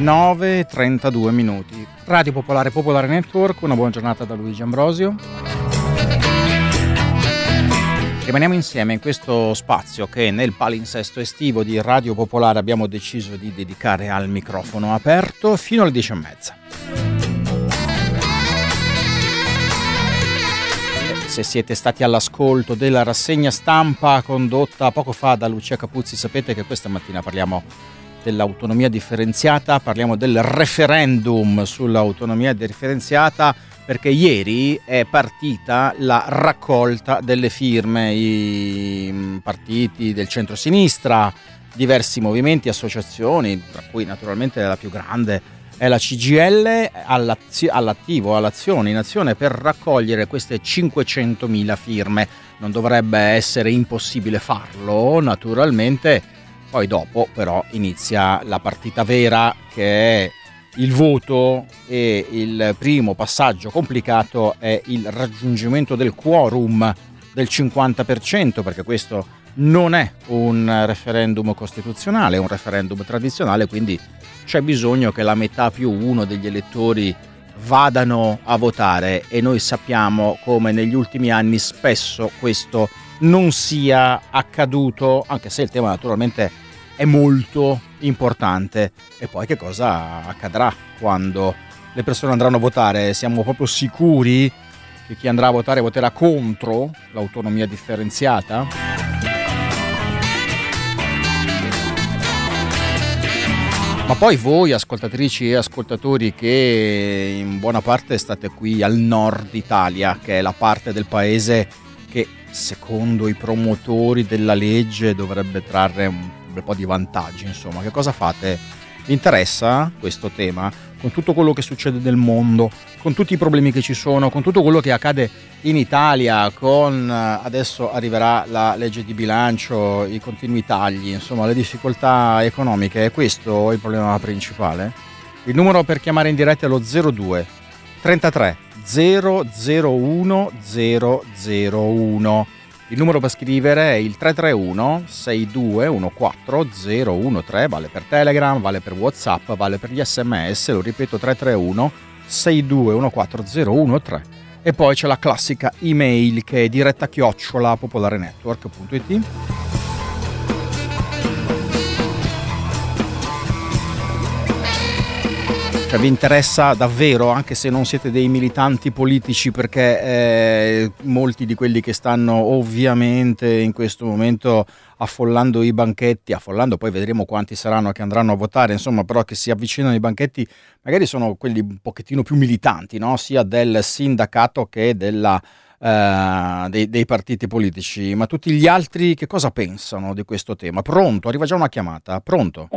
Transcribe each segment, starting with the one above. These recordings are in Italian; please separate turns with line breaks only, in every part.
9:32. Radio Popolare, Popolare Network, una buona giornata da Luigi Ambrosio. Rimaniamo insieme in questo spazio che nel palinsesto estivo di Radio Popolare abbiamo deciso di dedicare al microfono aperto fino alle 10:30. Se siete stati all'ascolto della rassegna stampa condotta poco fa da Lucia Capuzzi, sapete che questa mattina parliamo dell'autonomia differenziata, parliamo del referendum sull'autonomia differenziata, perché ieri è partita la raccolta delle firme. I partiti del centro-sinistra, diversi movimenti, associazioni, tra cui naturalmente la più grande è la CGIL, all'azione in azione per raccogliere queste 500.000 firme. Non dovrebbe essere impossibile farlo, naturalmente. Poi dopo però inizia la partita vera, che è il voto, e il primo passaggio complicato è il raggiungimento del quorum del 50%, perché questo non è un referendum costituzionale, è un referendum tradizionale, quindi c'è bisogno che la metà più uno degli elettori vadano a votare, e noi sappiamo come negli ultimi anni spesso questo non sia accaduto, anche se il tema naturalmente è molto importante. E poi che cosa accadrà quando le persone andranno a votare? Siamo proprio sicuri che chi andrà a votare voterà contro l'autonomia differenziata? Ma poi voi, ascoltatrici e ascoltatori, che in buona parte state qui al nord Italia, che è la parte del paese che secondo i promotori della legge dovrebbe trarre un bel po' di vantaggi, insomma, che cosa fate? Vi interessa questo tema? Con tutto quello che succede nel mondo, con tutti i problemi che ci sono, con tutto quello che accade in Italia, con adesso arriverà la legge di bilancio, i continui tagli, insomma le difficoltà economiche, è questo il problema principale? Il numero per chiamare in diretta è lo 02 33 001 001. Il numero per scrivere è il 331 6214 013, vale per Telegram, vale per WhatsApp, vale per gli SMS, lo ripeto, 331 6214 013. E poi c'è la classica email che è diretta@popolarenetwork.it. Cioè, vi interessa davvero, anche se non siete dei militanti politici, perché molti di quelli che stanno ovviamente in questo momento affollando i banchetti, poi vedremo quanti saranno che andranno a votare, insomma, però che si avvicinano ai banchetti, magari sono quelli un pochettino più militanti, no? Sia del sindacato che dei partiti politici. Ma tutti gli altri che cosa pensano di questo tema? Pronto? Arriva già una chiamata. Pronto?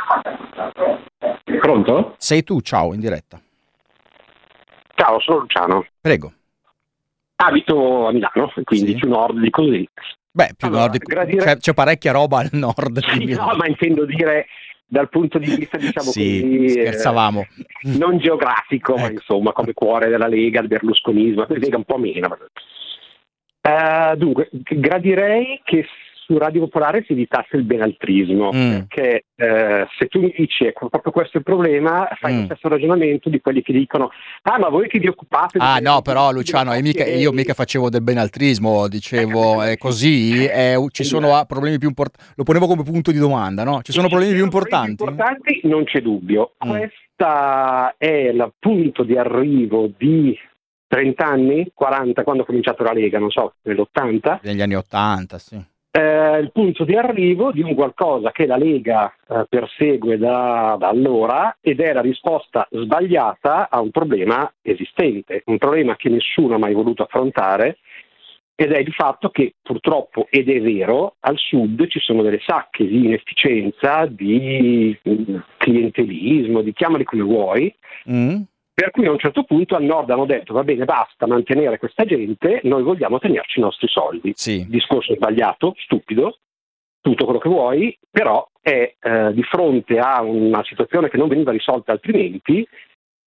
Pronto?
Sei tu, ciao, in diretta.
Ciao, sono Luciano.
Prego.
Abito a Milano, quindi
Sì.
Più nord di così.
Beh, più nord, c'è parecchia roba al nord.
No, ma intendo dire dal punto di vista, diciamo
sì,
così,
scherzavamo.
Non geografico, ma insomma come cuore della Lega, del berlusconismo, Lega un po' meno. Dunque, gradirei che su Radio Popolare si evitasse il benaltrismo, perché se tu mi dici proprio questo è il problema, fai lo stesso ragionamento di quelli che dicono ma voi che vi occupate
no, però Luciano, io mica facevo del benaltrismo, dicevo è così, ci sono problemi più importanti, lo ponevo come punto di domanda, no? Ci sono problemi più importanti?
Non c'è dubbio. Questa è il punto di arrivo di 30 anni, 40, quando ho cominciato la Lega, non so, nell'80.
Negli anni 80, sì.
Il punto di arrivo di un qualcosa che la Lega persegue da allora, ed è la risposta sbagliata a un problema esistente, un problema che nessuno ha mai voluto affrontare, ed è il fatto che purtroppo, ed è vero, al sud ci sono delle sacche di inefficienza, di clientelismo, di chiamali come vuoi, per cui a un certo punto al nord hanno detto va bene, basta mantenere questa gente, noi vogliamo tenerci i nostri soldi.
Sì.
Discorso sbagliato, stupido, tutto quello che vuoi, però è di fronte a una situazione che non veniva risolta altrimenti,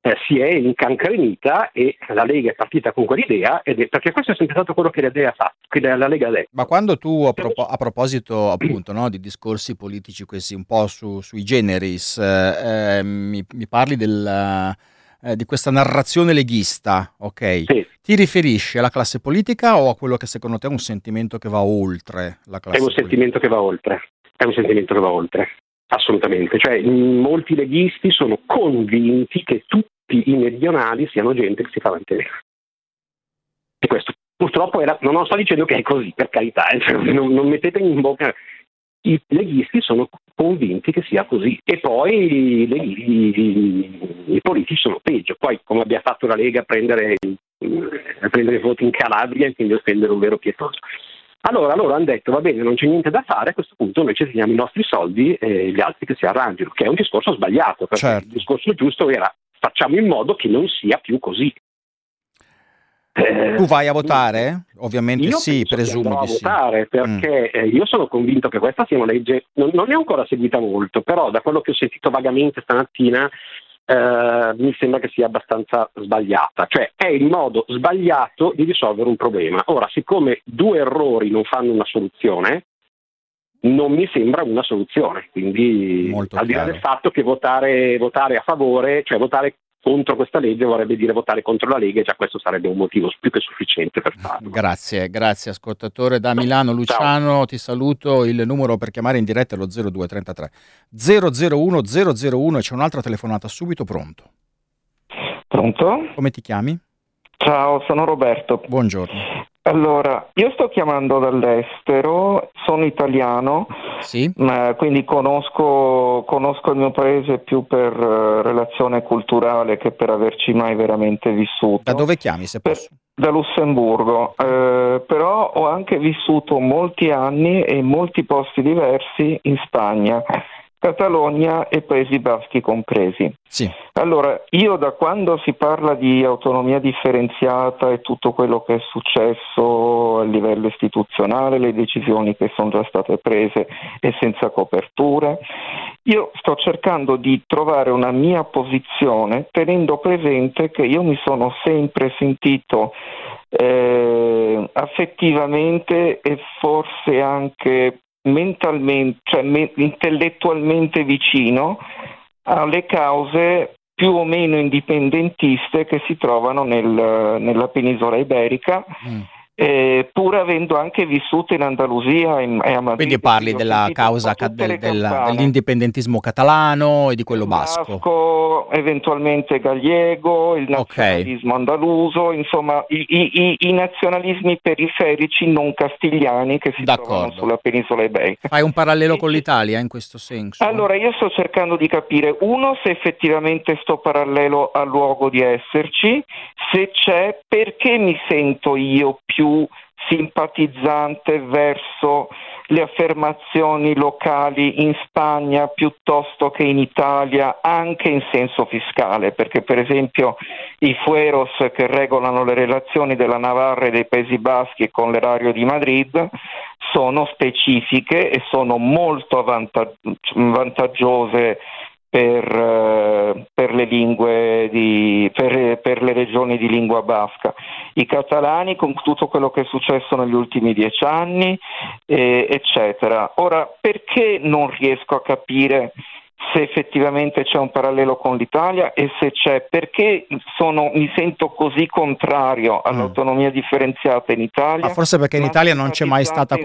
si è incancrenita e la Lega è partita con quell'idea, perché questo è sempre stato quello che la Lega ha detto.
Ma quando tu, a proposito appunto, no, di discorsi politici questi un po' sui generis, mi parli di questa narrazione leghista, ok?
Sì.
Ti riferisci alla classe politica o a quello che secondo te è un sentimento che va oltre la classe politica?
È un sentimento che va oltre, assolutamente. Cioè, molti leghisti sono convinti che tutti i meridionali siano gente che si fa avanti. E questo purtroppo non sto dicendo che è così, per carità, non mettete in bocca. I leghisti sono convinti che sia così, e poi i politici sono peggio. Poi, come abbia fatto la Lega a prendere voti in Calabria e quindi offendere un vero pietoso. Allora loro hanno detto: va bene, non c'è niente da fare, a questo punto noi ci teniamo i nostri soldi e gli altri che si arrangino, che è un discorso sbagliato, perché
certo.
Il discorso giusto era: facciamo in modo che non sia più così.
Tu vai a votare? Ovviamente sì, presumo di sì.
Io andrò a votare perché io sono convinto che questa sia una legge, non ne ho ancora seguita molto, però da quello che ho sentito vagamente stamattina mi sembra che sia abbastanza sbagliata, cioè è il modo sbagliato di risolvere un problema. Ora, siccome 2 errori non fanno una soluzione, non mi sembra una soluzione, quindi
molto
al di là
chiaro.
del fatto che votare a favore, cioè votare contro questa legge vorrebbe dire votare contro la Lega, e già questo sarebbe un motivo più che sufficiente per farlo.
Grazie ascoltatore da Milano. Luciano, ciao. Ti saluto. Il numero per chiamare in diretta è lo 0233 001 001 e c'è un'altra telefonata subito. Pronto? Come ti chiami?
Ciao, sono Roberto.
Buongiorno.
Allora, io sto chiamando dall'estero, sono italiano,
sì.
Quindi conosco il mio paese più per relazione culturale che per averci mai veramente vissuto.
Da dove chiami, se posso?
Da Lussemburgo, però ho anche vissuto molti anni e in molti posti diversi in Spagna, Catalogna e Paesi Baschi compresi.
Sì.
Allora, io da quando si parla di autonomia differenziata e tutto quello che è successo a livello istituzionale, le decisioni che sono già state prese e senza coperture, io sto cercando di trovare una mia posizione tenendo presente che io mi sono sempre sentito affettivamente e forse anche mentalmente, cioè intellettualmente vicino alle cause più o meno indipendentiste che si trovano nella penisola iberica, pur avendo anche vissuto in Andalusia e a Madrid.
Quindi parli della causa dell'indipendentismo catalano e di quello basco,
eventualmente gallego, il nazionalismo andaluso, insomma i nazionalismi periferici non castigliani che si trovano sulla penisola iberica.
Fai un parallelo con l'Italia in questo senso?
Allora, io sto cercando di capire, uno, se effettivamente sto parallelo ha luogo di esserci, se c'è, perché mi sento io più simpatizzante verso le affermazioni locali in Spagna piuttosto che in Italia, anche in senso fiscale, perché per esempio i fueros che regolano le relazioni della Navarra e dei Paesi Baschi con l'erario di Madrid sono specifiche e sono molto vantaggiose per le lingue per le regioni di lingua basca. I catalani, con tutto quello che è successo negli ultimi 10 anni, eccetera. Ora, perché non riesco a capire se effettivamente c'è un parallelo con l'Italia, e se c'è, perché mi sento così contrario all'autonomia differenziata in Italia?
Ma forse perché in Italia non c'è mai stata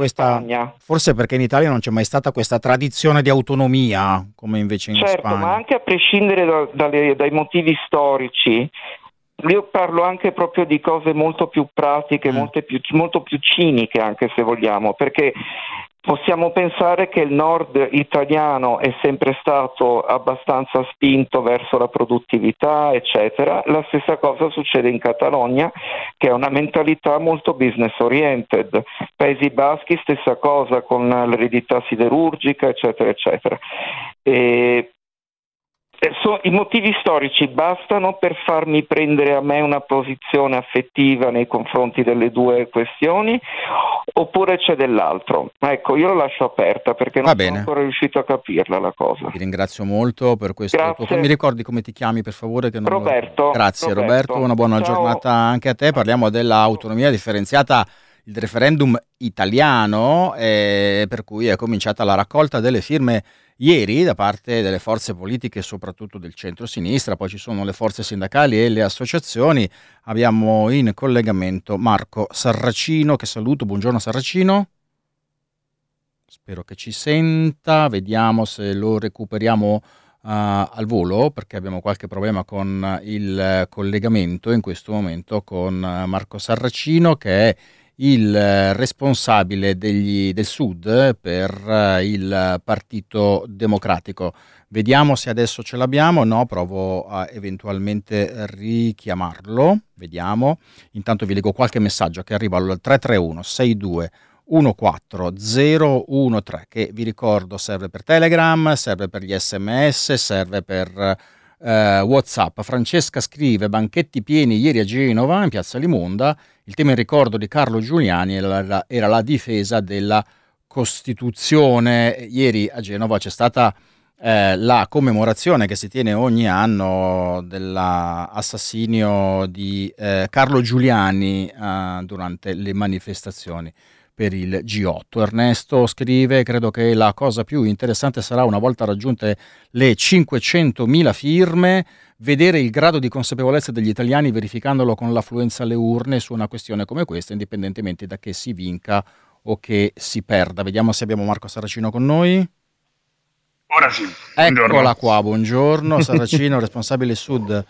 questa tradizione di autonomia come invece in Spagna.
Certo, ma anche a prescindere dai motivi storici, io parlo anche proprio di cose molto più pratiche, molto più ciniche, anche se vogliamo, perché possiamo pensare che il nord italiano è sempre stato abbastanza spinto verso la produttività, eccetera. La stessa cosa succede in Catalogna, che è una mentalità molto business oriented. Paesi Baschi, stessa cosa con l'eredità siderurgica, eccetera, eccetera. I motivi storici bastano per farmi prendere a me una posizione affettiva nei confronti delle due questioni, oppure c'è dell'altro? Ecco, io lo lascio aperta perché non sono ancora riuscito a capirla la cosa.
Ti ringrazio molto per questo.
Grazie.
Mi ricordi come ti chiami, per favore? Che non
Roberto.
Grazie Roberto, una buona giornata anche a te. Parliamo dell'autonomia differenziata, il referendum italiano, per cui è cominciata la raccolta delle firme ieri da parte delle forze politiche, soprattutto del centro-sinistra. Poi ci sono le forze sindacali e le associazioni. Abbiamo in collegamento Marco Sarracino, che saluto. Buongiorno Sarracino. Spero che ci senta, vediamo se lo recuperiamo al volo, perché abbiamo qualche problema con il collegamento in questo momento con Marco Sarracino, che è il responsabile del Sud per il Partito Democratico. Vediamo se adesso ce l'abbiamo. No, provo a eventualmente richiamarlo. Vediamo. Intanto vi leggo qualche messaggio che arriva al 331 62 14013, che vi ricordo serve per Telegram, serve per gli SMS, serve per WhatsApp. Francesca scrive: banchetti pieni ieri a Genova, in piazza Limonda. Il tema in ricordo di Carlo Giuliani era la difesa della Costituzione. Ieri a Genova c'è stata la commemorazione che si tiene ogni anno dell'assassinio di Carlo Giuliani durante le manifestazioni per il G8. Ernesto scrive: credo che la cosa più interessante sarà, una volta raggiunte le 500.000 firme, vedere il grado di consapevolezza degli italiani verificandolo con l'affluenza alle urne su una questione come questa, indipendentemente da che si vinca o che si perda. Vediamo se abbiamo Marco Sarracino con noi.
Ora sì.
Eccola qua, buongiorno Sarracino, responsabile Sud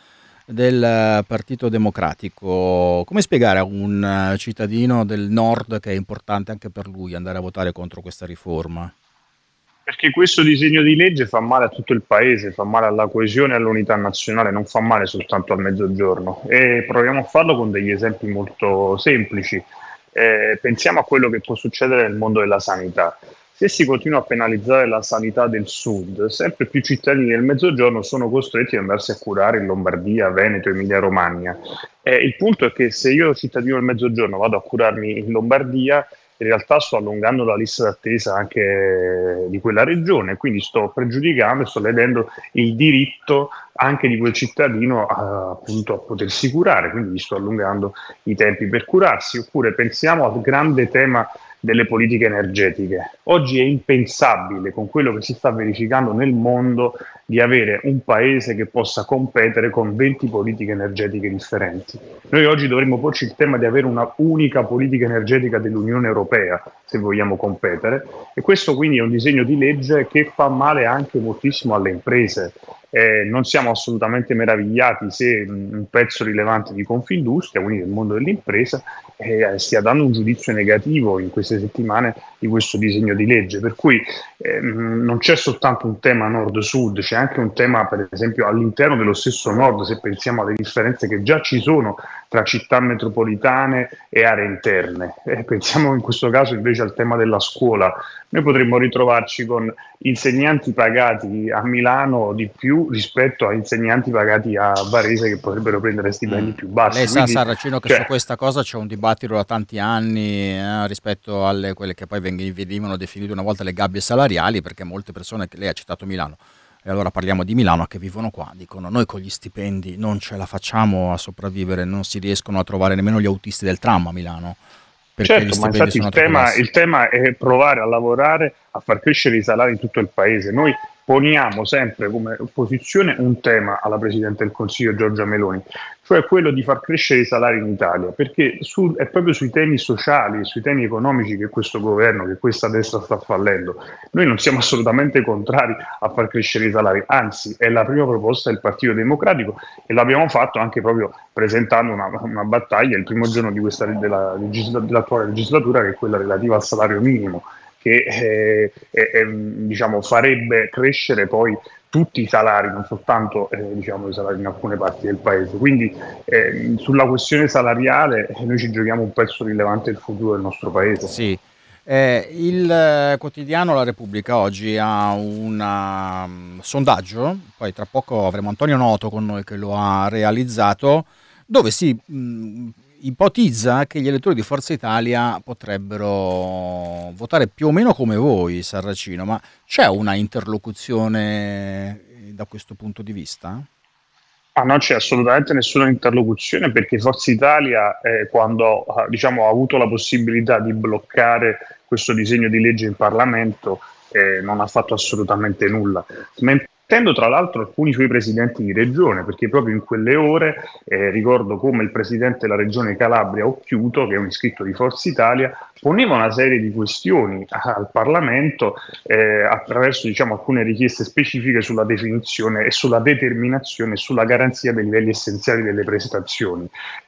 del Partito Democratico. Come spiegare a un cittadino del Nord che è importante anche per lui andare a votare contro questa riforma?
Perché questo disegno di legge fa male a tutto il paese, fa male alla coesione e all'unità nazionale, non fa male soltanto al Mezzogiorno. E proviamo a farlo con degli esempi molto semplici. Pensiamo a quello che può succedere nel mondo della sanità. Se si continua a penalizzare la sanità del Sud, sempre più cittadini del Mezzogiorno sono costretti ad andarsi a curare in Lombardia, Veneto, Emilia-Romagna. Il punto è che se io, cittadino del Mezzogiorno, vado a curarmi in Lombardia, in realtà sto allungando la lista d'attesa anche di quella regione, quindi sto pregiudicando e sto ledendo il diritto anche di quel cittadino appunto a potersi curare, quindi gli sto allungando i tempi per curarsi. Oppure pensiamo al grande tema delle politiche energetiche. Oggi è impensabile, con quello che si sta verificando nel mondo, di avere un paese che possa competere con 20 politiche energetiche differenti. Noi oggi dovremmo porci il tema di avere una unica politica energetica dell'Unione Europea se vogliamo competere, e questo quindi è un disegno di legge che fa male anche moltissimo alle imprese. Non siamo assolutamente meravigliati se un pezzo rilevante di Confindustria, quindi del mondo dell'impresa, stia dando un giudizio negativo in queste settimane di questo disegno di legge, per cui non c'è soltanto un tema nord-sud, c'è anche un tema per esempio all'interno dello stesso nord, se pensiamo alle differenze che già ci sono tra città metropolitane e aree interne. Pensiamo in questo caso invece al tema della scuola. Noi potremmo ritrovarci con insegnanti pagati a Milano di più rispetto a insegnanti pagati a Varese, che potrebbero prendere stipendi più bassi.
Lei
Quindi,
sa, Sarracino, che su questa cosa c'è un dibattito da tanti anni rispetto alle quelle che poi venivano definite una volta le gabbie salariali, perché molte persone, che lei ha citato Milano, e allora parliamo di Milano, che vivono qua, dicono: noi con gli stipendi non ce la facciamo a sopravvivere, non si riescono a trovare nemmeno gli autisti del tram a Milano.
Certo, ma infatti il tema è provare a lavorare a far crescere i salari in tutto il paese. Noi poniamo sempre come opposizione un tema alla Presidente del Consiglio Giorgia Meloni, cioè quello di far crescere i salari in Italia, perché è proprio sui temi sociali, sui temi economici che questo governo, che questa destra sta fallendo. Noi non siamo assolutamente contrari a far crescere i salari, anzi è la prima proposta del Partito Democratico, e l'abbiamo fatto anche proprio presentando una battaglia il primo giorno dell'attuale legislatura, che è quella relativa al salario minimo, che diciamo, farebbe crescere poi tutti i salari, non soltanto diciamo, i salari in alcune parti del paese. Quindi sulla questione salariale noi ci giochiamo un pezzo rilevante del futuro del nostro paese.
Sì. Il quotidiano La Repubblica oggi ha un sondaggio, poi tra poco avremo Antonio Noto con noi che lo ha realizzato, dove si ipotizza che gli elettori di Forza Italia potrebbero votare più o meno come voi, Sarracino, ma c'è una interlocuzione da questo punto di vista?
Non c'è assolutamente nessuna interlocuzione, perché Forza Italia, quando ha avuto la possibilità di bloccare questo disegno di legge in Parlamento, non ha fatto assolutamente nulla, smentendo tra l'altro alcuni suoi presidenti di regione, perché proprio in quelle ore ricordo come il presidente della regione Calabria, Occhiuto, che è un iscritto di Forza Italia, poneva una serie di questioni al Parlamento attraverso alcune richieste specifiche sulla definizione e sulla determinazione e sulla garanzia dei livelli essenziali delle prestazioni,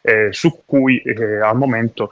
su cui al momento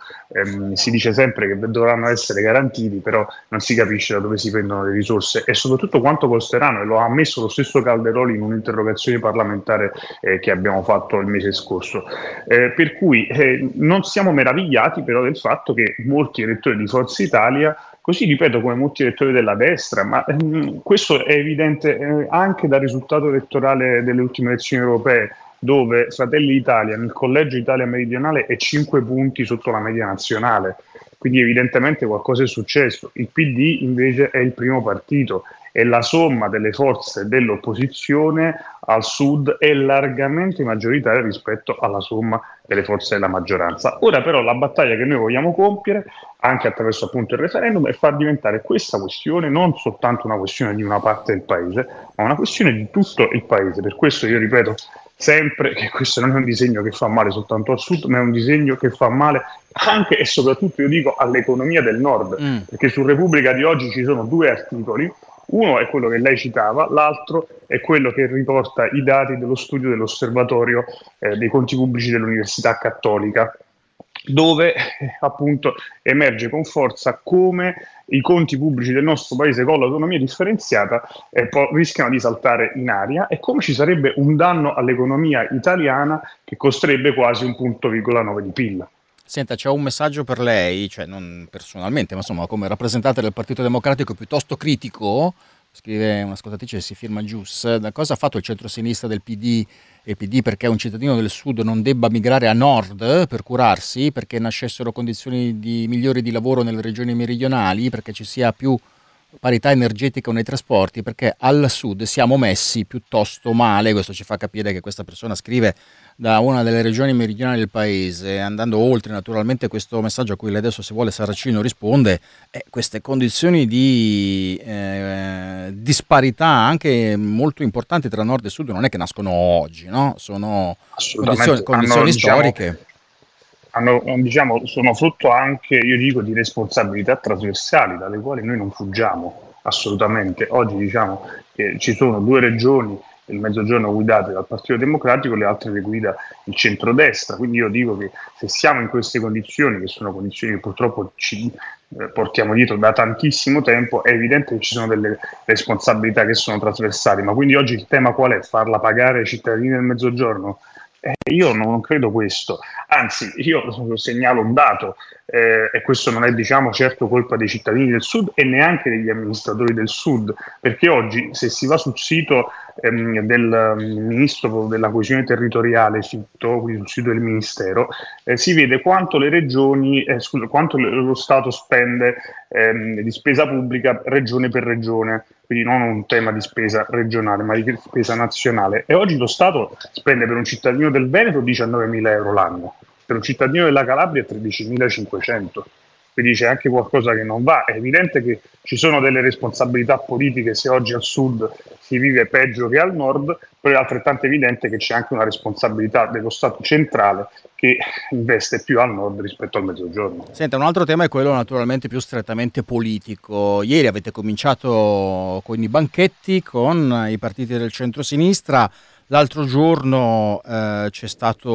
si dice sempre che dovranno essere garantiti, però non si capisce da dove si prendono le risorse e soprattutto quanto costeranno, e lo ha ammesso lo stesso Calderoli in un'interrogazione parlamentare che abbiamo fatto il mese scorso. Per cui non siamo meravigliati però del fatto che molti elettori di Forza Italia, così ripeto come molti elettori della destra, ma questo è evidente anche dal risultato elettorale delle ultime elezioni europee, dove Fratelli d'Italia nel collegio Italia Meridionale è 5 punti sotto la media nazionale, quindi evidentemente qualcosa è successo. Il PD invece è il primo partito e la somma delle forze dell'opposizione al sud è largamente maggioritaria rispetto alla somma delle forze della maggioranza. Ora però la battaglia che noi vogliamo compiere, anche attraverso appunto il referendum, è far diventare questa questione non soltanto una questione di una parte del paese, ma una questione di tutto il paese. Per questo io ripeto sempre che questo non è un disegno che fa male soltanto al sud, ma è un disegno che fa male anche e soprattutto, io dico, all'economia del nord, perché su Repubblica di oggi ci sono 2 articoli. Uno è quello che lei citava, l'altro è quello che riporta i dati dello studio dell'Osservatorio dei conti pubblici dell'Università Cattolica, dove appunto emerge con forza come i conti pubblici del nostro paese con l'autonomia differenziata rischiano di saltare in aria e come ci sarebbe un danno all'economia italiana che costerebbe quasi 1,9 punto di PIL.
Senta, c'è un messaggio per lei, cioè non personalmente, ma insomma come rappresentante del Partito Democratico piuttosto critico, scrive un'ascoltatrice, si firma Gius, da cosa ha fatto il centro-sinistra del PD e PD perché un cittadino del sud non debba migrare a nord per curarsi, perché nascessero condizioni migliori di lavoro nelle regioni meridionali, perché ci sia più parità energetica nei trasporti, perché al sud siamo messi piuttosto male. Questo ci fa capire che questa persona scrive da una delle regioni meridionali del paese, andando oltre naturalmente questo messaggio a cui lei adesso, se vuole, Sarracino risponde. Queste condizioni di disparità anche molto importanti tra nord e sud non è che nascono oggi, no? Sono condizioni storiche.
Sono frutto anche, io dico, di responsabilità trasversali dalle quali noi non fuggiamo assolutamente. Oggi diciamo che ci sono 2 regioni del Mezzogiorno guidate dal Partito Democratico, le altre le guida il centrodestra, quindi io dico che se siamo in queste condizioni, che sono condizioni che purtroppo ci portiamo dietro da tantissimo tempo, è evidente che ci sono delle responsabilità che sono trasversali, ma quindi oggi il tema qual è? Farla pagare ai cittadini del Mezzogiorno? Io non credo questo, anzi io segnalo un dato, e questo non è certo colpa dei cittadini del sud e neanche degli amministratori del sud, perché oggi se si va sul sito del Ministro della Coesione Territoriale, quindi sul sito del Ministero, si vede quanto le regioni, quanto lo Stato spende di spesa pubblica regione per regione, quindi non un tema di spesa regionale ma di spesa nazionale, e oggi lo Stato spende per un cittadino del Veneto 19.000 euro l'anno, per un cittadino della Calabria 13.500, quindi c'è anche qualcosa che non va. È evidente che ci sono delle responsabilità politiche se oggi al sud si vive peggio che al nord, però è altrettanto evidente che c'è anche una responsabilità dello Stato centrale che investe più al nord rispetto al mezzogiorno.
Senta, un altro tema è quello naturalmente più strettamente politico. Ieri avete cominciato con i banchetti con i partiti del centro-sinistra. L'altro giorno c'è stato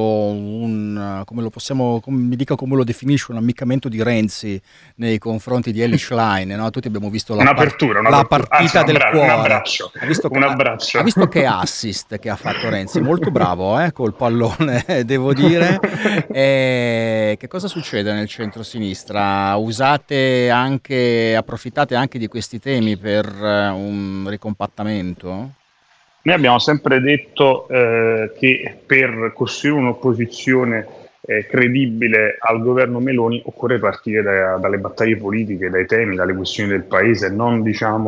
come lo definisce, un ammiccamento di Renzi nei confronti di Elly Schlein, no? Tutti abbiamo visto la partita del cuore.
Un abbraccio.
Ha visto che assist che ha fatto Renzi, molto bravo col pallone, devo dire. Che cosa succede nel centro-sinistra? Approfittate anche di questi temi per un ricompattamento?
Noi abbiamo sempre detto che per costruire un'opposizione credibile al governo Meloni occorre partire dalle battaglie politiche, dai temi, dalle questioni del paese, non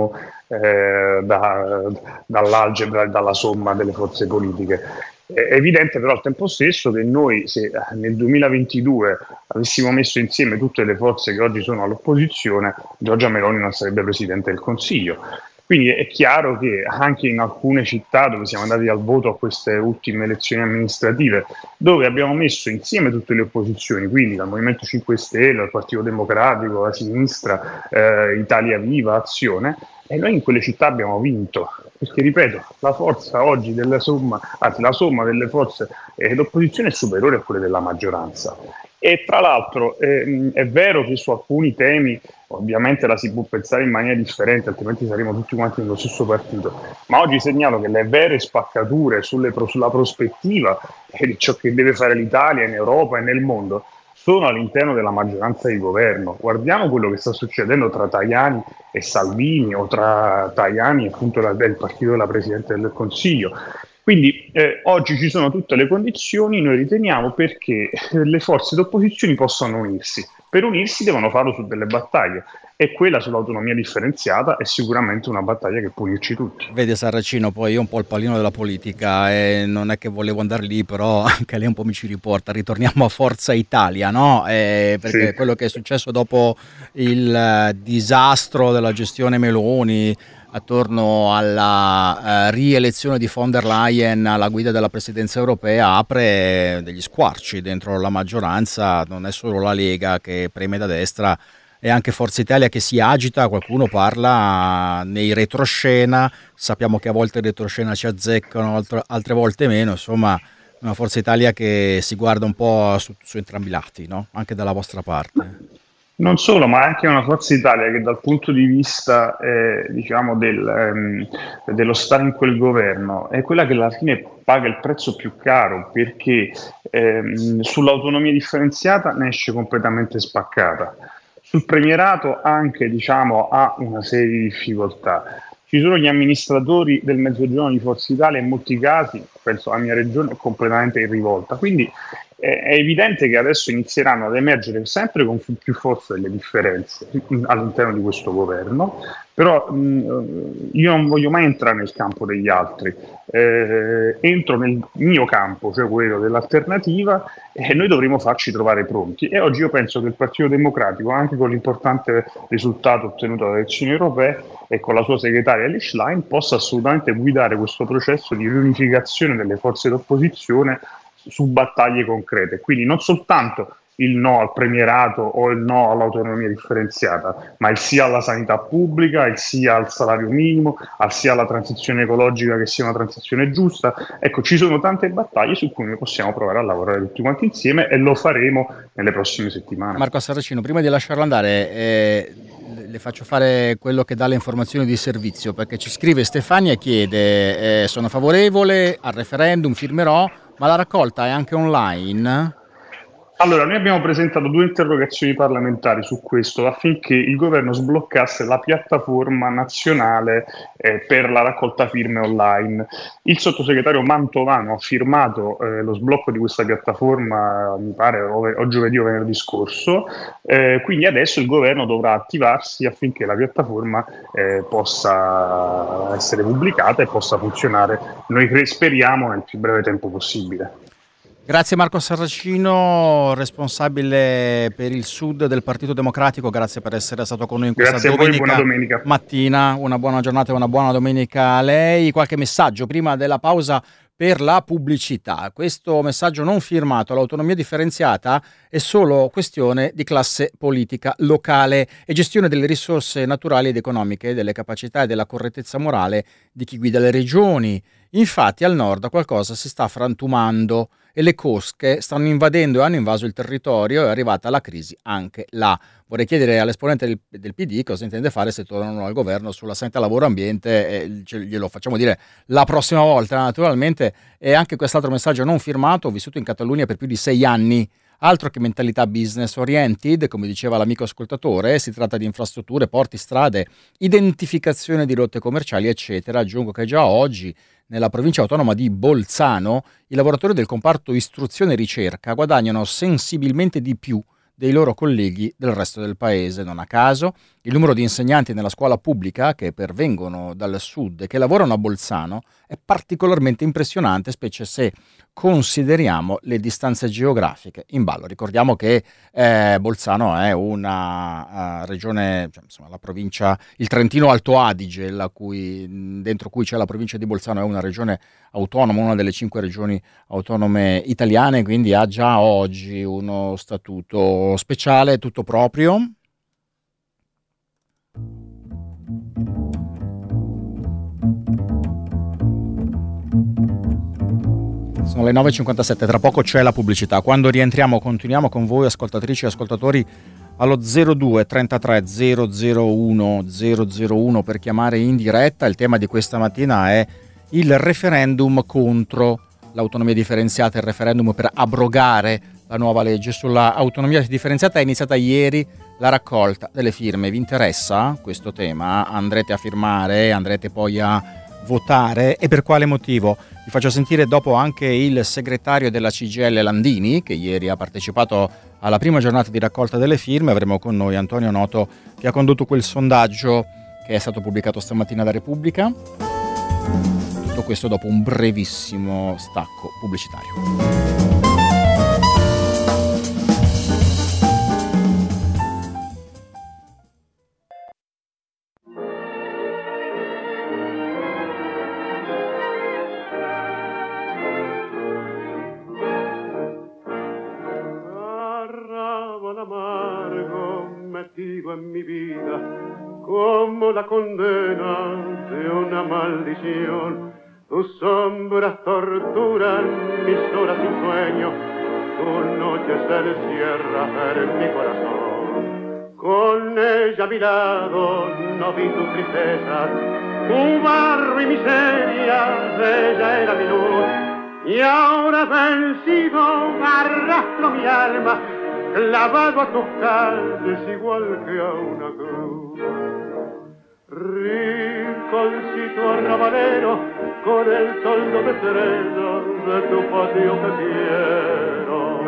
dall'algebra e dalla somma delle forze politiche. È evidente però al tempo stesso che noi, se nel 2022 avessimo messo insieme tutte le forze che oggi sono all'opposizione, Giorgia Meloni non sarebbe Presidente del Consiglio. Quindi è chiaro che anche in alcune città dove siamo andati al voto a queste ultime elezioni amministrative, dove abbiamo messo insieme tutte le opposizioni, quindi dal Movimento 5 Stelle, al Partito Democratico, la sinistra, Italia Viva, Azione, e noi in quelle città abbiamo vinto. Perché, ripeto, la forza oggi la somma delle forze d'opposizione è superiore a quelle della maggioranza. E tra l'altro è vero che su alcuni temi ovviamente la si può pensare in maniera differente, altrimenti saremo tutti quanti nello stesso partito, ma oggi segnalo che le vere spaccature sulla prospettiva di ciò che deve fare l'Italia in Europa e nel mondo sono all'interno della maggioranza di governo. Guardiamo quello che sta succedendo tra Tajani e Salvini, o tra Tajani e appunto del partito della Presidente del Consiglio. Quindi oggi ci sono tutte le condizioni, noi riteniamo, perché le forze d'opposizione possano unirsi. Per unirsi devono farlo su delle battaglie, e quella sull'autonomia differenziata è sicuramente una battaglia che può unirci tutti.
Vede Saracino, poi io un po' il pallino della politica e non è che volevo andare lì, però anche lei un po' mi ci riporta. Ritorniamo a Forza Italia, no? Perché sì, quello che è successo dopo il disastro della gestione Meloni attorno alla rielezione di von der Leyen alla guida della presidenza europea apre degli squarci dentro la maggioranza. Non è solo la Lega che preme da destra, è anche Forza Italia che si agita. Qualcuno parla nei retroscena, sappiamo che a volte in retroscena ci azzeccano, altre volte meno, insomma una Forza Italia che si guarda un po' su entrambi i lati, no? Anche dalla vostra parte.
Non solo, ma anche una Forza Italia che dal punto di vista diciamo dello stare in quel governo è quella che alla fine paga il prezzo più caro, perché sull'autonomia differenziata ne esce completamente spaccata. Sul premierato anche, diciamo, ha una serie di difficoltà. Ci sono gli amministratori del Mezzogiorno di Forza Italia, in molti casi, penso alla mia regione, è completamente in rivolta. Quindi è evidente che adesso inizieranno ad emergere sempre con più forza delle differenze all'interno di questo governo, però io non voglio mai entrare nel campo degli altri, entro nel mio campo, cioè quello dell'alternativa, e noi dovremo farci trovare pronti. E oggi io penso che il Partito Democratico, anche con l'importante risultato ottenuto alle elezioni europee e con la sua segretaria Elly Schlein, possa assolutamente guidare questo processo di riunificazione delle forze d'opposizione su battaglie concrete, quindi non soltanto il no al premierato o il no all'autonomia differenziata, ma il sì alla sanità pubblica, il sì al salario minimo, il sì alla transizione ecologica che sia una transizione giusta. Ecco, ci sono tante battaglie su cui noi possiamo provare a lavorare tutti quanti insieme, e lo faremo nelle prossime settimane.
Marco Saracino, prima di lasciarlo andare, le faccio fare quello che dà le informazioni di servizio, perché ci scrive Stefania e chiede: sono favorevole al referendum, firmerò, ma la raccolta è anche online?
Allora, noi abbiamo presentato 2 interrogazioni parlamentari su questo affinché il governo sbloccasse la piattaforma nazionale per la raccolta firme online. Il sottosegretario Mantovano ha firmato lo sblocco di questa piattaforma, mi pare, o giovedì o venerdì scorso, quindi adesso il governo dovrà attivarsi affinché la piattaforma possa essere pubblicata e possa funzionare, noi speriamo, nel più breve tempo possibile.
Grazie Marco Saracino, responsabile per il Sud del Partito Democratico, grazie per essere stato con noi in questa domenica mattina. Una buona giornata e una buona domenica a lei. Qualche messaggio prima della pausa per la pubblicità. Questo messaggio non firmato: l'autonomia differenziata è solo questione di classe politica locale e gestione delle risorse naturali ed economiche, delle capacità e della correttezza morale di chi guida le regioni. Infatti al nord qualcosa si sta frantumando e le cosche stanno invadendo e hanno invaso il territorio, è arrivata la crisi anche là. Vorrei chiedere all'esponente del PD cosa intende fare se tornano al governo sulla sanità, lavoro, ambiente, glielo facciamo dire la prossima volta naturalmente. E anche quest'altro messaggio non firmato: ho vissuto in Catalogna per più di 6 anni. Altro che mentalità business oriented, come diceva l'amico ascoltatore, si tratta di infrastrutture, porti, strade, identificazione di rotte commerciali, eccetera. Aggiungo che già oggi nella provincia autonoma di Bolzano i lavoratori del comparto istruzione e ricerca guadagnano sensibilmente di più dei loro colleghi del resto del paese. Non a caso il numero di insegnanti nella scuola pubblica che pervengono dal sud e che lavorano a Bolzano è particolarmente impressionante, specie se consideriamo le distanze geografiche in ballo. Ricordiamo che Bolzano è una regione, cioè, insomma, la provincia, il Trentino Alto Adige, dentro cui c'è la provincia di Bolzano, è una regione autonoma, una delle 5 regioni autonome italiane, quindi ha già oggi uno statuto speciale, tutto proprio. Sono le 9.57, tra poco c'è la pubblicità. Quando rientriamo continuiamo con voi ascoltatrici e ascoltatori allo 02 33 001 001 per chiamare in diretta. Il tema di questa mattina è il referendum contro l'autonomia differenziata, il referendum per abrogare la nuova legge sulla autonomia differenziata. È iniziata ieri la raccolta delle firme. Vi interessa questo tema? Andrete a firmare, andrete poi a votare, e per quale motivo? Vi faccio sentire dopo anche il segretario della CGIL Landini, che ieri ha partecipato alla prima giornata di raccolta delle firme. Avremo con noi Antonio Noto, che ha condotto quel sondaggio che è stato pubblicato stamattina da Repubblica. Tutto questo dopo un brevissimo stacco pubblicitario.
En mi vida como la condena de una maldición. Tus sombras torturan mis horas sin sueño, tu noche se encierra en mi corazón. Con ella a mi lado no vi tu tristeza, tu barro y miseria, ella era mi luz. Y ahora vencido arrastro mi alma, clavado a tus calles igual que a una cruz. Rinconcito arrabalero con el toldo de estrellas de tu patio que quiero.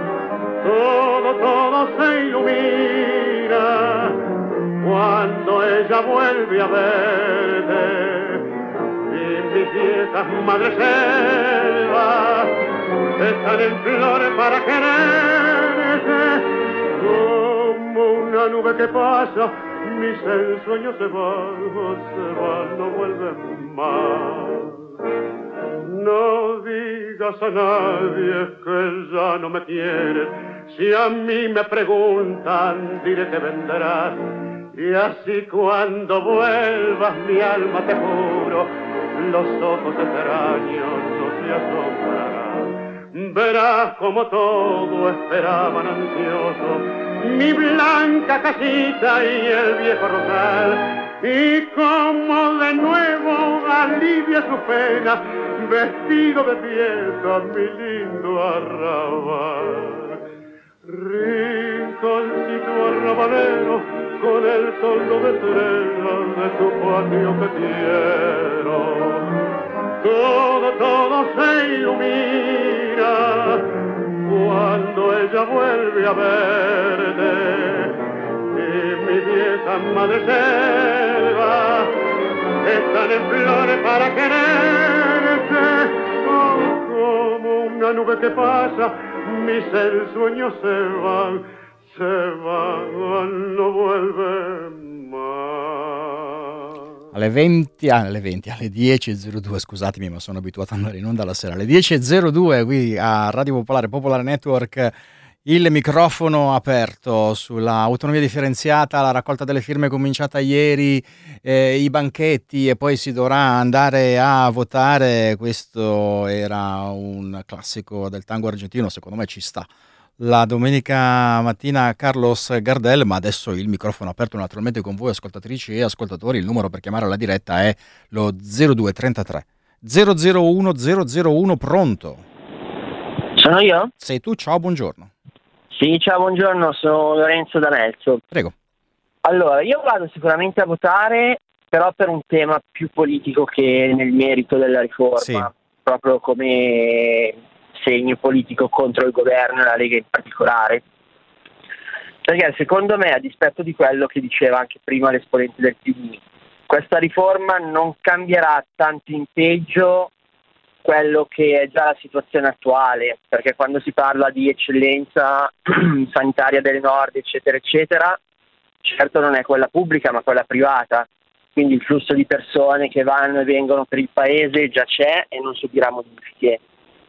Todo se ilumina cuando ella vuelve a verte. Y mis viejas madreselvas están en flores para quererte. Como una nube que pasa, mis ensueños se van, no vuelven más. No digas a nadie que ya no me quieres, si a mí me preguntan diré que vendrás. Y así cuando vuelvas mi alma te juro, los ojos extraños no se asombrarán. Verás como todo esperaban ansioso, mi blanca casita y el viejo rosal, y como de nuevo alivia su pena, vestido de fiesta mi lindo arrabal. Rinconcito arrabalero con el toldo de estrellas de tu patio que quiero. Todo se ilumina cuando ella vuelve a verte. Y mi vieja madreselva están en flores para quererte. Oh, como una nube que pasa, mis ensueños se van, no vuelven más.
Alle 10.02, scusatemi, ma sono abituato ad andare in onda la sera. Alle 10.02 qui a Radio Popolare, Popolare Network, Il microfono aperto sulla autonomia differenziata, la raccolta delle firme è cominciata ieri, i banchetti e poi si dovrà andare a votare. Questo era un classico del tango argentino, secondo me ci sta. La domenica mattina Carlos Gardel, ma adesso il microfono aperto naturalmente con voi ascoltatrici e ascoltatori. Il numero per chiamare alla diretta è lo 0233 001 001. Pronto?
Sono io?
Sei tu, ciao, buongiorno.
Sì, ciao, buongiorno, sono Lorenzo da Melzo.
Prego.
Allora, io vado sicuramente a votare, però per un tema più politico che nel merito della riforma,
Sì.
proprio come segno politico contro il governo e la Lega in particolare. Perché secondo me, a dispetto di quello che diceva anche prima l'esponente del PD, questa riforma non cambierà tanto in peggio quello che è già la situazione attuale, perché quando si parla di eccellenza sanitaria del nord, eccetera, eccetera, certo non è quella pubblica ma quella privata, quindi il flusso di persone che vanno e vengono per il paese già c'è e non subirà modifiche.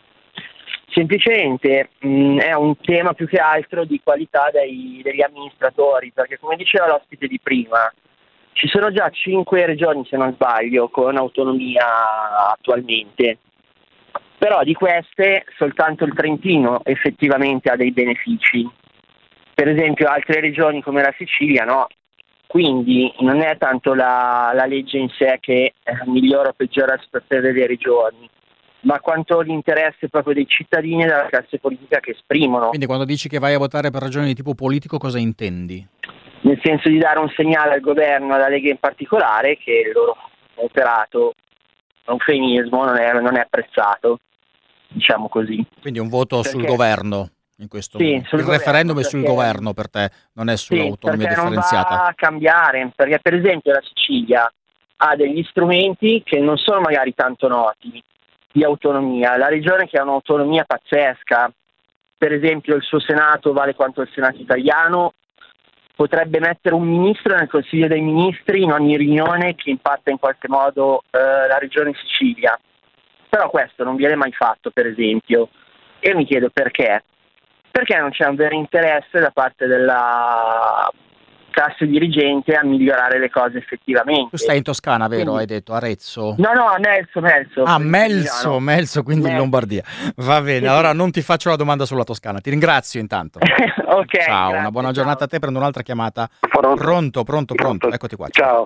Semplicemente è un tema più che altro di qualità degli amministratori, perché come diceva l'ospite di prima, ci sono già 5 regioni, se non sbaglio, con autonomia attualmente. Però di queste soltanto il Trentino effettivamente ha dei benefici. Per esempio altre regioni come la Sicilia no. Quindi non è tanto la legge in sé che migliora o peggiora la situazione delle regioni, ma quanto l'interesse proprio dei cittadini e della classe politica che esprimono.
Quindi quando dici che vai a votare per ragioni di tipo politico, cosa intendi?
Nel senso di dare un segnale al governo, alla Lega in particolare, che il loro operato eufemismo non è apprezzato. Diciamo così.
Quindi un voto sul governo in questo
sì,
momento. Il referendum è sul governo per te, non è sull'autonomia differenziata.
Non va a cambiare, perché per esempio la Sicilia ha degli strumenti che non sono magari tanto noti di autonomia. La regione che ha un'autonomia pazzesca, per esempio il suo Senato vale quanto il Senato italiano, potrebbe mettere un ministro nel Consiglio dei Ministri in ogni riunione che impatta in qualche modo la regione Sicilia. Però questo non viene mai fatto, per esempio. E mi chiedo perché. Perché non c'è un vero interesse da parte della classe dirigente a migliorare le cose effettivamente.
Tu stai in Toscana, vero?
Quindi...
Hai detto Arezzo?
No, a Melzo.
Ah, Melzo, quindi in Lombardia. Va bene, allora non ti faccio la domanda sulla Toscana. Ti ringrazio intanto.
Ok.
Ciao,
grazie,
una buona giornata a te. Prendo un'altra chiamata.
Pronto.
Pronto. Eccoti qua.
Ciao,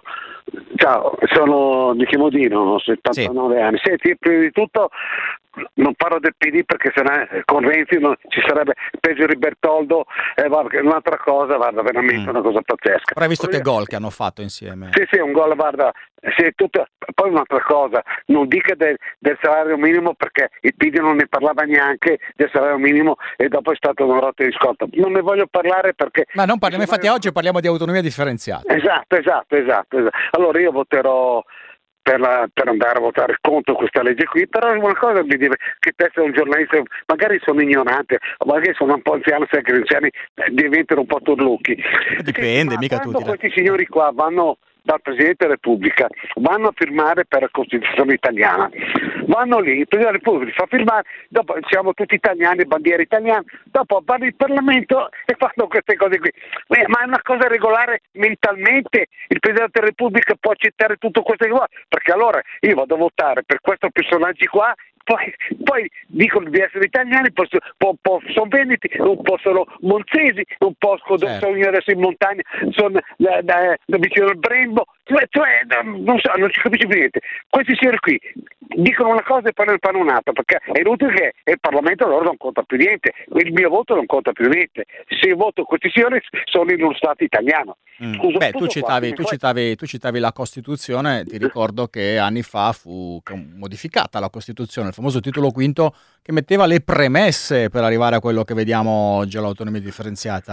sono di Chimodino, ho 79 anni. Senti, prima di tutto non parlo del PD perché se no con Renzi ci sarebbe peggio di Bertoldo, un'altra cosa, guarda, veramente una cosa pazzesca.
Però hai visto che gol che hanno fatto insieme?
Sì, un gol, guarda, poi un'altra cosa, non dica del salario minimo perché il PD non ne parlava neanche del salario minimo e dopo è stata una rotta di sconto. Non ne voglio parlare perché...
Ma non parliamo, infatti oggi parliamo di autonomia differenziata.
Esatto. Allora io voterò per andare a votare contro questa legge qui, però una cosa mi dice che te sei un giornalista, magari sono ignorante, magari sono un po' anziano, sai che gli anziani diventano un po' turlucchi.
Dipende,
sì,
mica tutti.
Questi signori qua vanno dal Presidente della Repubblica, vanno a firmare per la Costituzione italiana, vanno lì, il Presidente della Repubblica fa firmare, dopo siamo tutti italiani, bandiera italiana, dopo vanno in Parlamento e fanno queste cose qui. Ma è una cosa regolare mentalmente, il Presidente della Repubblica può accettare tutto questo che vuole, perché allora io vado a votare per questi personaggi qua, poi dicono di essere italiani, sono veneti, non possono monzesi, non possono, sono io adesso in montagna, sono da vicino al Brembo, non so, non ci capisci più niente. Questi signori qui dicono una cosa e poi ne fanno un'altra, perché è inutile che il Parlamento loro non conta più niente, il mio voto non conta più niente, se io voto questi signori sono in uno Stato italiano.
Beh, tu citavi la Costituzione, ti ricordo che anni fa fu modificata la Costituzione, il famoso titolo quinto che metteva le premesse per arrivare a quello che vediamo oggi, all'autonomia differenziata.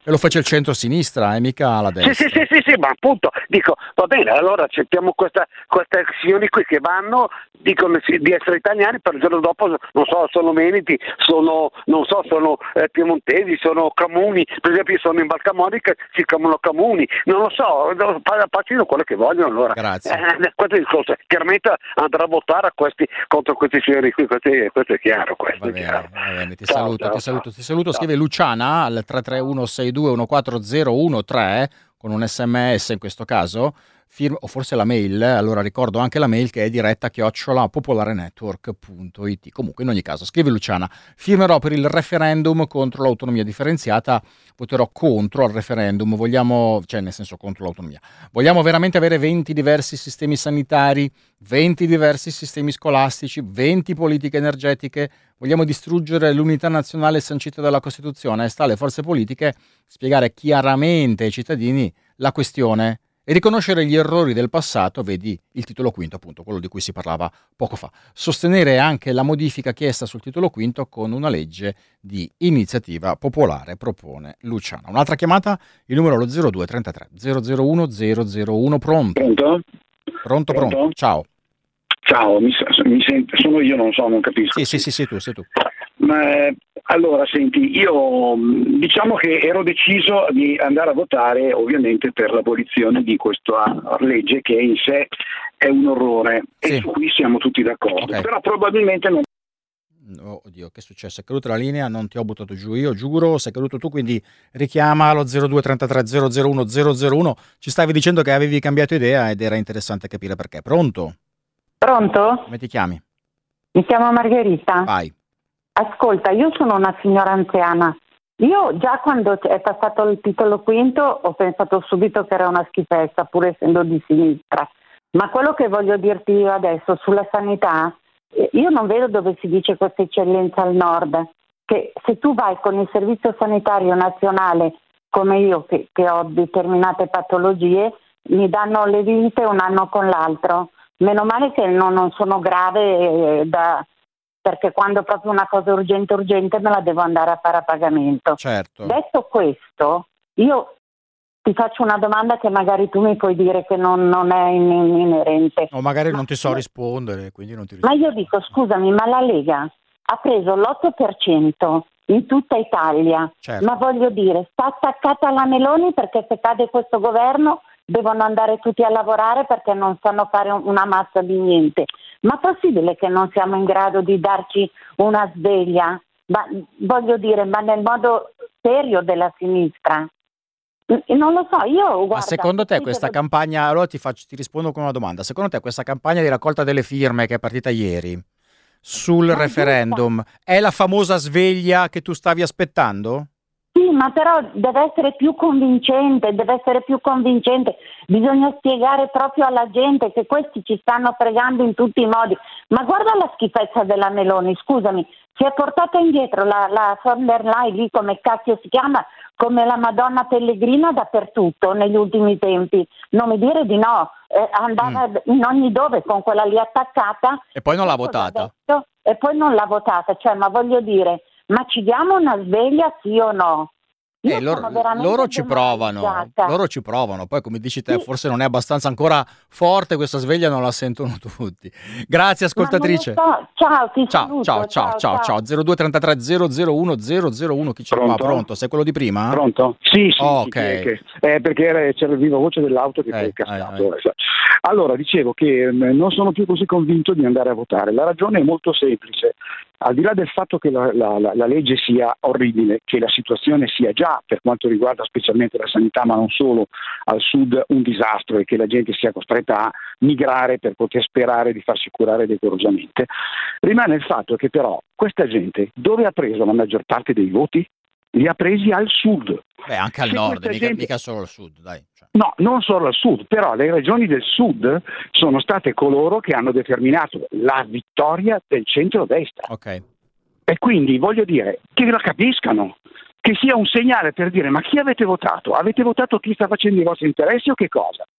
E lo fece il centro-sinistra, mica la destra.
Sì, ma appunto, dico, va bene, allora accettiamo queste azioni qui che vanno, dicono di essere italiani, per il giorno dopo, non so, sono veneti, sono piemontesi, sono camuni, per esempio io sono in Val Camonica, si chiamano camuni, non lo so, facciano quello che vogliono allora.
Grazie.
Questo è il discorso, chiaramente andrà a votare contro questi signori qui, questo è chiaro.
Va bene, ti
Ciao.
saluto. Scrive Luciana al 331-6214-013 con un sms in questo caso, o forse la mail, allora ricordo anche la mail che è diretta @popolarenetwork.it. Comunque in ogni caso, scrive Luciana, firmerò per il referendum contro l'autonomia differenziata, voterò contro al referendum, contro l'autonomia. Vogliamo veramente avere 20 diversi sistemi sanitari, 20 diversi sistemi scolastici, 20 politiche energetiche? Vogliamo distruggere l'unità nazionale sancita dalla Costituzione? Sta alle forze politiche spiegare chiaramente ai cittadini la questione e riconoscere gli errori del passato, vedi il titolo quinto, appunto, quello di cui si parlava poco fa. Sostenere anche la modifica chiesta sul titolo quinto con una legge di iniziativa popolare, propone Luciana. Un'altra chiamata, il numero è lo 0233 001 001. Pronto? Pronto? Ciao.
Ciao, mi sento, sono io, non capisco.
Sì, sei tu.
Ma allora, senti, io diciamo che ero deciso di andare a votare ovviamente per l'abolizione di questa legge che in sé è un orrore,
sì,
e su cui siamo tutti d'accordo,
okay.
Però probabilmente non...
Oh, oddio, che è successo? È caduta la linea, non ti ho buttato giù io, giuro, sei caduto tu, quindi richiama allo 0233 001 001. Ci stavi dicendo che avevi cambiato idea ed era interessante capire perché. Pronto?
Pronto?
Come ti chiami?
Mi chiamo Margherita.
Vai.
Ascolta, io sono una signora anziana. Io già quando è passato il titolo quinto ho pensato subito che era una schifezza, pur essendo di sinistra. Ma quello che voglio dirti io adesso sulla sanità, io non vedo dove si dice questa eccellenza al nord, che se tu vai con il servizio sanitario nazionale, come io che ho determinate patologie, mi danno le visite un anno con l'altro. Meno male che non sono grave, perché quando proprio una cosa urgente me la devo andare a fare a pagamento.
Certo.
Detto questo, io ti faccio una domanda che magari tu mi puoi dire che non è inerente.
O magari non ti so rispondere, quindi non ti rispondo.
Ma io dico, scusami, ma la Lega ha preso l'8% in tutta Italia,
certo.
Ma voglio dire, sta attaccata alla Meloni perché se cade questo governo devono andare tutti a lavorare perché non sanno fare una massa di niente. Ma possibile che non siamo in grado di darci una sveglia? Ma voglio dire, ma nel modo serio della sinistra? Non lo so, io guarda...
Ma secondo te questa campagna, allora ti rispondo con una domanda, secondo te questa campagna di raccolta delle firme che è partita ieri sul referendum è la famosa sveglia che tu stavi aspettando?
Sì, ma però deve essere più convincente, bisogna spiegare proprio alla gente che questi ci stanno fregando in tutti i modi. Ma guarda la schifezza della Meloni, scusami, si è portata indietro la von der Leyen lì, come cacchio si chiama, come la Madonna Pellegrina dappertutto negli ultimi tempi. Non mi dire di no, andava in ogni dove con quella lì attaccata.
E poi non l'ha votata.
E poi non l'ha votata, cioè, ma voglio dire, ma ci diamo una sveglia sì o no?
Loro ci provano, poi come dici te, forse non è abbastanza ancora forte questa sveglia, non la sentono tutti. Grazie ascoltatrice.
Ciao,
ciao. 0233 001 001, chi c'è qua? Pronto? Sei quello di prima?
Pronto? Sì,
ok.
Perché c'era il viva voce dell'auto che poi è cascato. Allora, dicevo che non sono più così convinto di andare a votare. La ragione è molto semplice. Al di là del fatto che la legge sia orribile, che la situazione sia già, per quanto riguarda specialmente la sanità, ma non solo, al sud un disastro e che la gente sia costretta a migrare per poter sperare di farsi curare decorosamente, rimane il fatto che però questa gente dove ha preso la maggior parte dei voti? Li ha presi al sud.
Beh, anche al nord, mica solo al sud, dai.
No, non solo al sud, però le regioni del sud sono state coloro che hanno determinato la vittoria del centrodestra.
Ok.
E quindi voglio dire che la capiscano, che sia un segnale per dire ma chi avete votato? Avete votato chi sta facendo i vostri interessi o che cosa?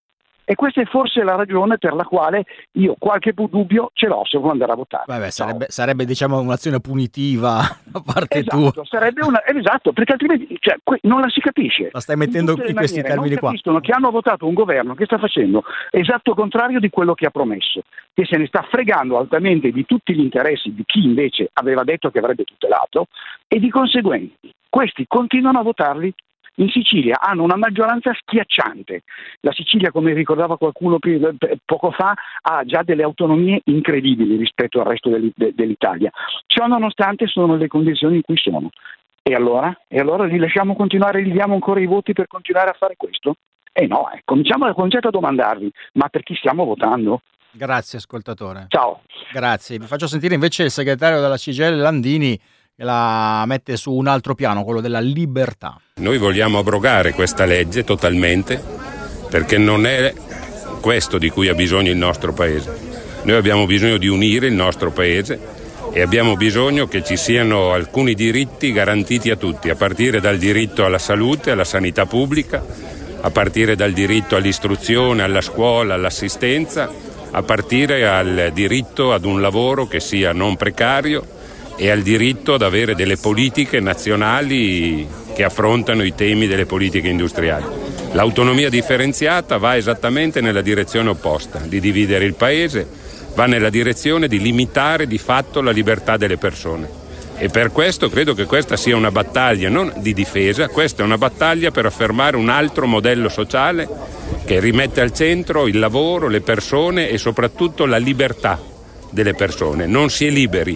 E questa è forse la ragione per la quale io qualche dubbio ce l'ho se vuoi andare a votare.
Vabbè, sarebbe diciamo un'azione punitiva da parte tua.
Esatto, perché altrimenti non la si capisce.
La stai mettendo in questi termini qua.
Capiscono che hanno votato un governo che sta facendo esatto contrario di quello che ha promesso, che se ne sta fregando altamente di tutti gli interessi di chi invece aveva detto che avrebbe tutelato, e di conseguenza questi continuano a votarli. In Sicilia hanno una maggioranza schiacciante. La Sicilia, come ricordava qualcuno poco fa, ha già delle autonomie incredibili rispetto al resto dell'Italia. Ciò nonostante sono le condizioni in cui sono. E allora li lasciamo continuare, gli diamo ancora i voti per continuare a fare questo? No, cominciate a domandarvi, ma per chi stiamo votando?
Grazie ascoltatore.
Ciao.
Grazie. Vi faccio sentire invece il segretario della CGIL Landini, che la mette su un altro piano, quello della libertà.
Noi vogliamo abrogare questa legge totalmente, perché non è questo di cui ha bisogno il nostro Paese. Noi abbiamo bisogno di unire il nostro Paese e abbiamo bisogno che ci siano alcuni diritti garantiti a tutti, a partire dal diritto alla salute, alla sanità pubblica, a partire dal diritto all'istruzione, alla scuola, all'assistenza, a partire al diritto ad un lavoro che sia non precario e al diritto ad avere delle politiche nazionali che affrontano i temi delle politiche industriali. L'autonomia differenziata va esattamente nella direzione opposta, di dividere il Paese, va nella direzione di limitare di fatto la libertà delle persone. E per questo credo che questa sia una battaglia non di difesa, questa è una battaglia per affermare un altro modello sociale che rimette al centro il lavoro, le persone e soprattutto la libertà delle persone. Non si è liberi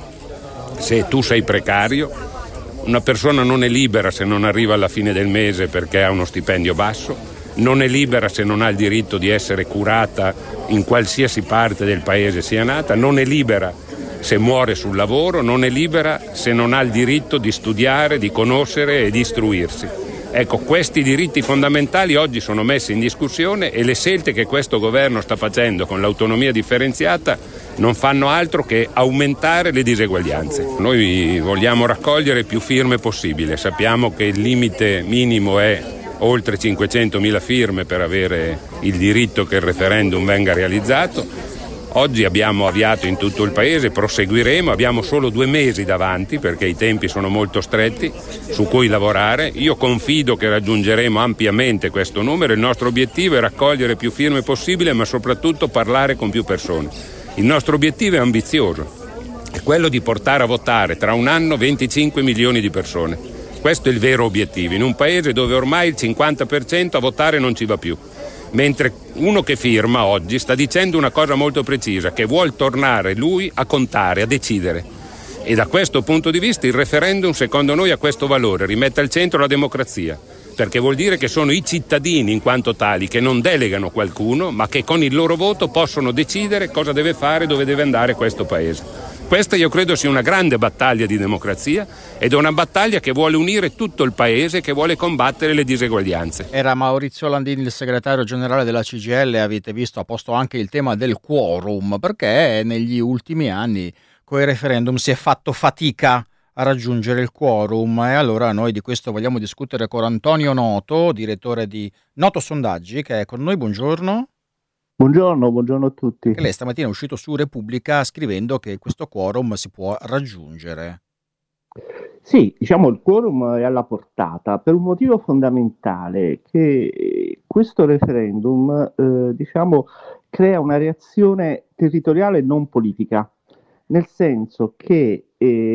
se tu sei precario, una persona non è libera se non arriva alla fine del mese perché ha uno stipendio basso, non è libera se non ha il diritto di essere curata in qualsiasi parte del paese sia nata, non è libera se muore sul lavoro, non è libera se non ha il diritto di studiare, di conoscere e di istruirsi. Ecco, questi diritti fondamentali oggi sono messi in discussione e le scelte che questo governo sta facendo con l'autonomia differenziata non fanno altro che aumentare le diseguaglianze. Noi vogliamo raccogliere più firme possibile, sappiamo che il limite minimo è oltre 500.000 firme per avere il diritto che il referendum venga realizzato. Oggi abbiamo avviato in tutto il paese, proseguiremo, abbiamo solo 2 mesi davanti perché i tempi sono molto stretti su cui lavorare. Io confido che raggiungeremo ampiamente questo numero, il nostro obiettivo è raccogliere più firme possibile ma soprattutto parlare con più persone. Il nostro obiettivo è ambizioso, è quello di portare a votare tra un anno 25 milioni di persone. Questo è il vero obiettivo, in un paese dove ormai il 50% a votare non ci va più. Mentre uno che firma oggi sta dicendo una cosa molto precisa, che vuol tornare lui a contare, a decidere. E da questo punto di vista il referendum secondo noi ha questo valore, rimette al centro la democrazia, perché vuol dire che sono i cittadini in quanto tali che non delegano qualcuno, ma che con il loro voto possono decidere cosa deve fare, dove deve andare questo paese. Questa io credo sia una grande battaglia di democrazia ed è una battaglia che vuole unire tutto il paese, che vuole combattere le diseguaglianze.
Era Maurizio Landini, il segretario generale della CGIL. Avete visto, ha posto anche il tema del quorum, perché negli ultimi anni con i referendum si è fatto fatica a raggiungere il quorum e allora noi di questo vogliamo discutere con Antonio Noto, direttore di Noto Sondaggi, che è con noi. Buongiorno.
Buongiorno a tutti.
Che lei stamattina è uscito su Repubblica scrivendo che questo quorum si può raggiungere.
Sì, diciamo il quorum è alla portata per un motivo fondamentale, che questo referendum crea una reazione territoriale non politica, nel senso che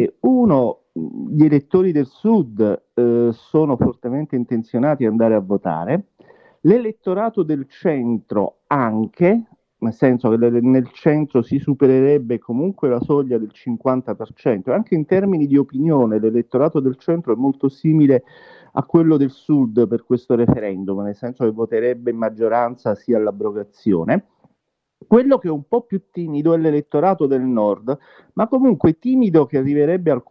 gli elettori del sud sono fortemente intenzionati ad andare a votare, l'elettorato del centro anche, nel senso che nel centro si supererebbe comunque la soglia del 50%, anche in termini di opinione l'elettorato del centro è molto simile a quello del sud per questo referendum, nel senso che voterebbe in maggioranza sì all'abrogazione. Quello che è un po' più timido è l'elettorato del nord, ma comunque timido, che arriverebbe al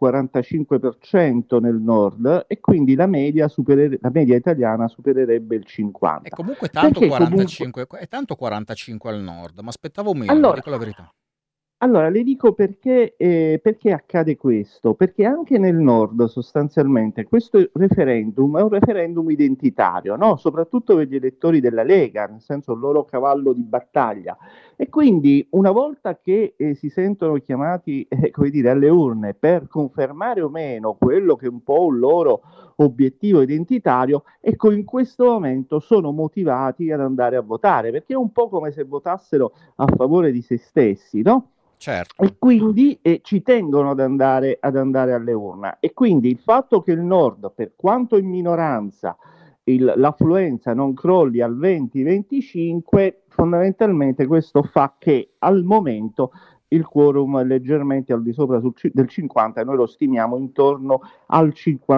45% nel nord, e quindi la media italiana supererebbe il 50%.
È comunque tanto 45, è tanto 45 al nord, ma aspettavo meno, dico la verità.
Allora, le dico perché accade questo, perché anche nel nord sostanzialmente questo referendum è un referendum identitario, no? Soprattutto per gli elettori della Lega, nel senso il loro cavallo di battaglia. E quindi una volta che si sentono chiamati, come dire, alle urne per confermare o meno quello che è un po' un loro obiettivo identitario, ecco, in questo momento sono motivati ad andare a votare, perché è un po' come se votassero a favore di se stessi, no?
Certo.
E quindi ci tengono ad andare alle urne. E quindi il fatto che il Nord, per quanto in minoranza, l'affluenza non crolli al 20-25, fondamentalmente questo fa che al momento il quorum è leggermente al di sopra del 50, e noi lo stimiamo intorno al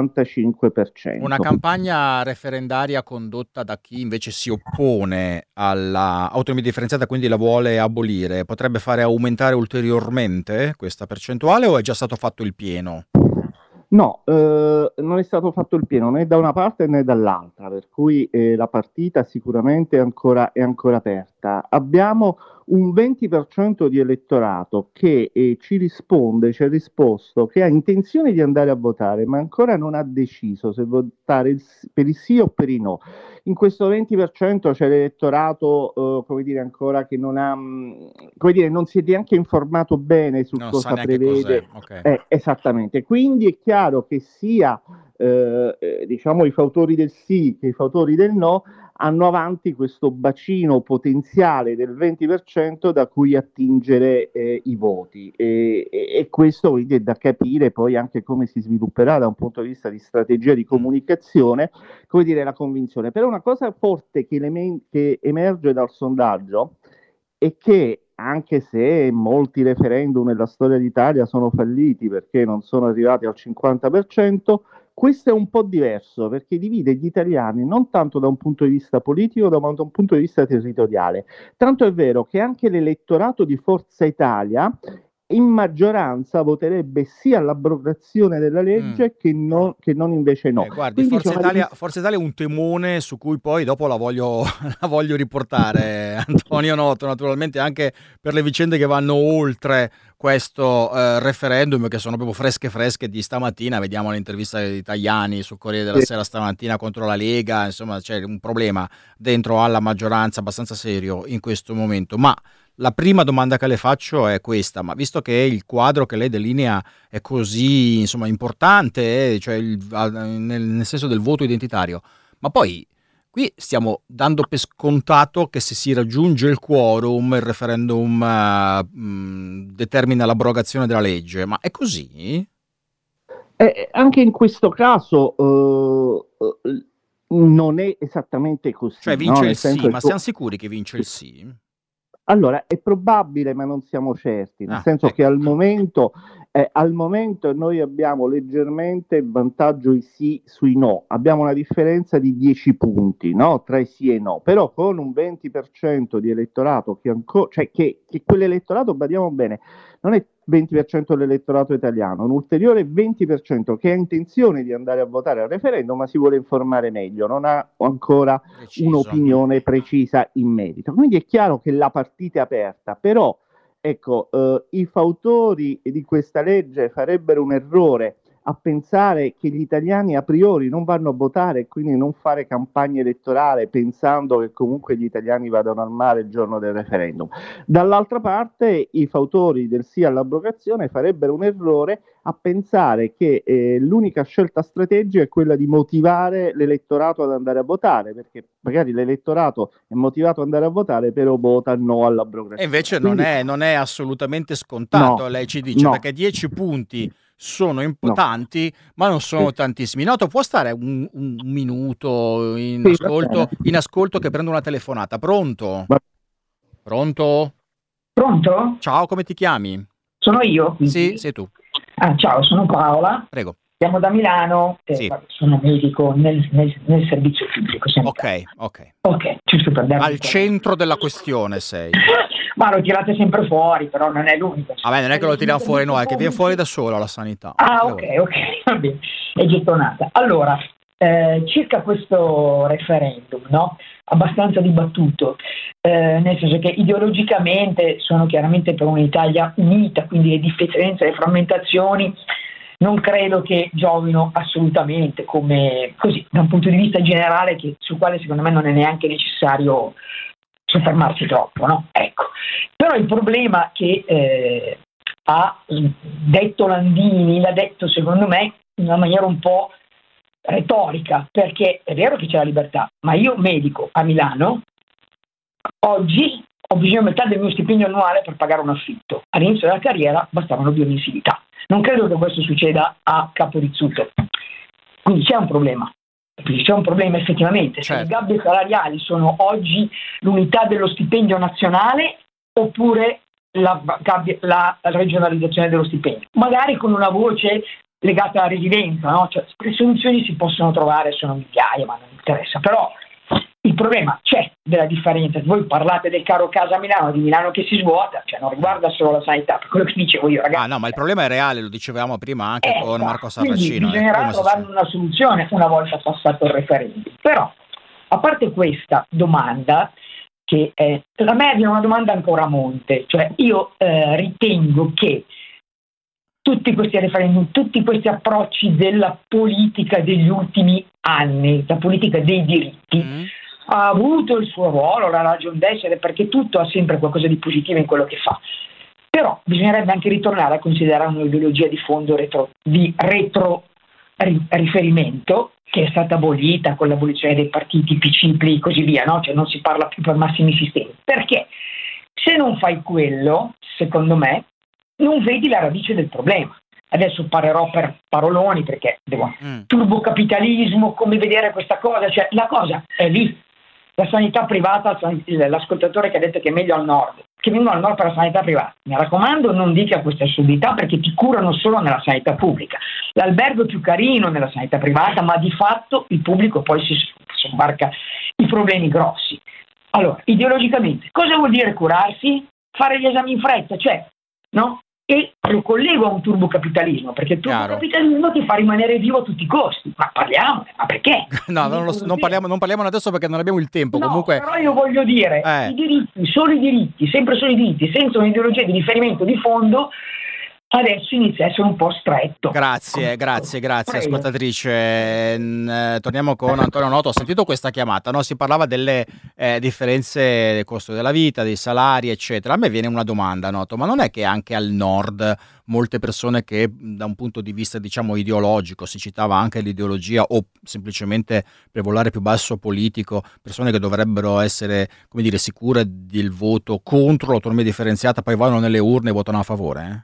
55%.
Una campagna referendaria condotta da chi invece si oppone all'autonomia differenziata, quindi la vuole abolire, potrebbe fare aumentare ulteriormente questa percentuale, o è già stato fatto il pieno?
No, non è stato fatto il pieno né da una parte né dall'altra, per cui la partita sicuramente è ancora aperta. Abbiamo un 20% di elettorato che ci ha risposto che ha intenzione di andare a votare, ma ancora non ha deciso se votare per il sì o per il no. In questo 20% c'è l'elettorato, come dire, ancora che non ha, come dire, non si è neanche informato bene su cosa prevede.
Okay.
Esattamente. Quindi è chiaro che sia diciamo i fautori del sì che i fautori del no hanno avanti questo bacino potenziale del 20% da cui attingere i voti, e questo quindi è da capire poi anche come si svilupperà da un punto di vista di strategia di comunicazione, come dire, la convinzione. Però una cosa forte che emerge dal sondaggio è che, anche se molti referendum nella storia d'Italia sono falliti perché non sono arrivati al 50%, questo è un po' diverso perché divide gli italiani non tanto da un punto di vista politico, ma da un punto di vista territoriale. Tanto è vero che anche l'elettorato di Forza Italia in maggioranza voterebbe sì all'abrogazione della legge che non invece no.
Guardi, Forza Italia è un temone su cui poi dopo la voglio riportare, Antonio Noto, naturalmente, anche per le vicende che vanno oltre questo referendum, che sono proprio fresche di stamattina. Vediamo l'intervista di Tajani sul Corriere della Sera stamattina contro la Lega. Insomma, c'è un problema dentro alla maggioranza abbastanza serio in questo momento. Ma la prima domanda che le faccio è questa: ma visto che il quadro che lei delinea è così, insomma, importante, cioè nel senso del voto identitario, ma poi qui stiamo dando per scontato che se si raggiunge il quorum il referendum determina l'abrogazione della legge, ma è così?
Anche in questo caso non è esattamente così.
Cioè vince il sì, ma siamo sicuri che vince il sì?
Allora, è probabile, ma non siamo certi, nel senso che al momento noi abbiamo leggermente il vantaggio i sì sui no, abbiamo una differenza di 10 punti, no? Tra i sì e i no, però con un 20% di elettorato che ancora, cioè che quell'elettorato, badiamo bene, non è 20% dell'elettorato italiano, un ulteriore 20% che ha intenzione di andare a votare al referendum ma si vuole informare meglio, non ha ancora un'opinione precisa in merito. Quindi è chiaro che la partita è aperta, però ecco, i fautori di questa legge farebbero un errore a pensare che gli italiani a priori non vanno a votare e quindi non fare campagna elettorale pensando che comunque gli italiani vadano al mare il giorno del referendum. Dall'altra parte i fautori del sì all'abrogazione farebbero un errore a pensare che l'unica scelta strategica è quella di motivare l'elettorato ad andare a votare, perché magari l'elettorato è motivato ad andare a votare però vota no all'abrogazione.
E invece quindi non è assolutamente scontato, lei ci dice, perché 10 punti sono importanti, ma non sono tantissimi. Noto, può stare un minuto in ascolto che prendo una telefonata. Pronto? Pronto?
Pronto?
Ciao, come ti chiami?
Sono io.
Sì, sei tu.
Ciao, sono Paola.
Prego.
Siamo da Milano, sono medico nel servizio pubblico. Ok, giusto per dare
al centro della questione sei.
Ma lo tirate sempre fuori, però non è l'unico.
Vabbè, non è che lo tiriamo fuori noi, è che viene fuori da sola la sanità.
Ok, va bene, è gettonata. Allora, circa questo referendum, no? abbastanza dibattuto, nel senso che ideologicamente sono chiaramente per un'Italia unita, quindi le differenze, le frammentazioni non credo che giovino assolutamente, come così, da un punto di vista generale sul quale secondo me non è neanche necessario soffermarsi troppo, no? Ecco. Però il problema che ha detto Landini, l'ha detto secondo me in una maniera un po' retorica, perché è vero che c'è la libertà, ma io medico a Milano oggi ho bisogno di metà del mio stipendio annuale per pagare un affitto. All'inizio della carriera bastavano 2 mensilità. Non credo che questo succeda a Capo Rizzuto. Quindi c'è un problema. C'è un problema effettivamente.
Certo.
Se le gabbie salariali sono oggi l'unità dello stipendio nazionale oppure la regionalizzazione dello stipendio. Magari con una voce legata alla residenza, no? Cioè, le soluzioni si possono trovare, sono migliaia, ma non interessa. Però il problema c'è della differenza. Voi parlate del caro casa a Milano, di Milano che si svuota, cioè non riguarda solo la sanità, per quello che dicevo io, ragazzi.
No, ma il problema è reale, lo dicevamo prima anche con Marco Sarracino.
Quindi bisognerà trovare una soluzione una volta passato il referendum. Però, a parte questa domanda, che la me è una domanda ancora a monte, cioè io ritengo che tutti questi referendum, tutti questi approcci della politica degli ultimi anni, la politica dei diritti, ha avuto il suo ruolo, la ragione d'essere, perché tutto ha sempre qualcosa di positivo in quello che fa. Però bisognerebbe anche ritornare a considerare un'ideologia di fondo di riferimento, che è stata abolita con l'abolizione dei partiti, PCI, così via, no? Cioè non si parla più per massimi sistemi. Perché se non fai quello, secondo me, non vedi la radice del problema. Adesso parlerò per paroloni perché turbocapitalismo, come vedere questa cosa, cioè la cosa è lì. La sanità privata, l'ascoltatore che ha detto che è meglio al nord, che vengono al nord per la sanità privata. Mi raccomando, non dica queste assurdità perché ti curano solo nella sanità pubblica. L'albergo è più carino nella sanità privata, ma di fatto il pubblico poi si sobbarca i problemi grossi. Allora, ideologicamente, cosa vuol dire curarsi? Fare gli esami in fretta, cioè, no? E lo collego a un turbocapitalismo, perché il turbocapitalismo ti fa rimanere vivo a tutti i costi. Ma parliamone, ma perché?
No, non parliamo adesso perché non abbiamo il tempo.
No,
comunque...
però io voglio dire, i diritti, solo i diritti, sempre solo i diritti, senza un'ideologia di riferimento di fondo, adesso inizia a essere un po' stretto.
Grazie, ascoltatrice. Torniamo con Antonio Noto. Ho sentito questa chiamata, no? Si parlava delle differenze del costo della vita, dei salari, eccetera. A me viene una domanda, Noto, ma non è che anche al nord molte persone che da un punto di vista, diciamo, ideologico, si citava anche l'ideologia o semplicemente per volare più basso politico, persone che dovrebbero essere, come dire, sicure del voto contro l'autonomia differenziata, poi vanno nelle urne e votano a favore,